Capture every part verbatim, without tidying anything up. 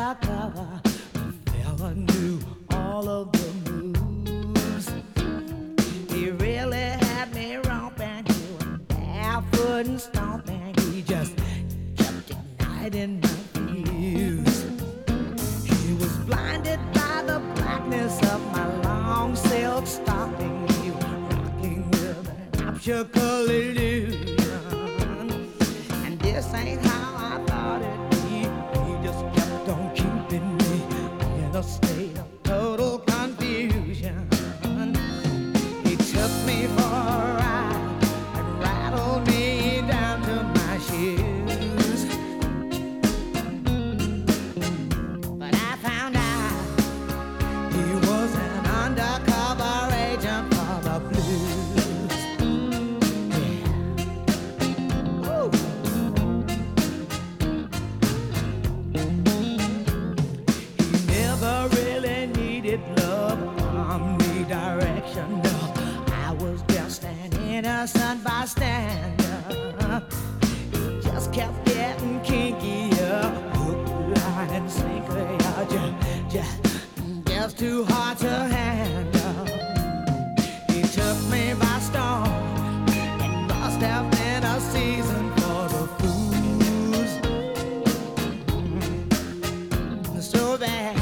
undercover. The fella knew all of the moves. He really had me romping, doing barefoot and stomping. He just kept igniting my fuse. He was blinded by the blackness of my long silk stocking. He was rocking with an optical illusion. And this ain't how I thought it'd be. He just kept on keeping me in a state of total confusion. He took me for a ride and rattled me down to my shoes. But I found out he was an undercover agent for the blues. Yeah. Ooh. He never really needed love from me direction. No, I was just an innocent bystander. He just kept getting kinkier, hook, line, and sinker. Just, just, just too hard to handle. He took me by storm. It must have been a season for the fools. Mm, so bad.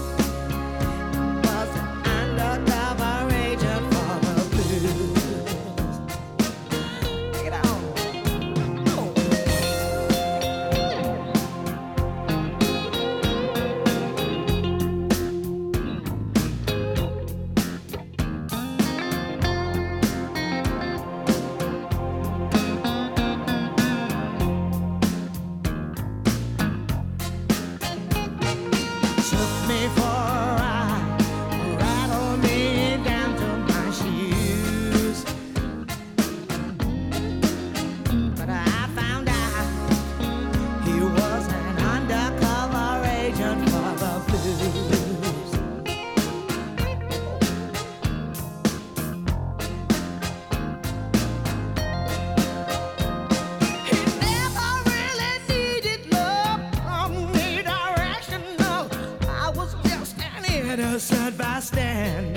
Was an undercover agent for the blues. Take it on. Oh. Took me for a ride, rattled me down to my shoes. But I found out he was an undercover agent for the blues. He never really needed love from me direction. No, I was just an innocent bystander.